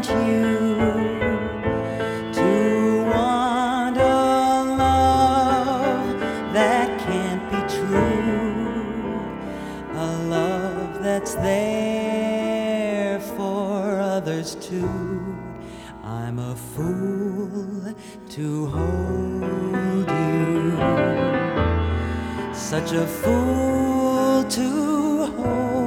you to want a love that can't be true, a love that's there for others too. I'm a fool to hold you, such a fool to hold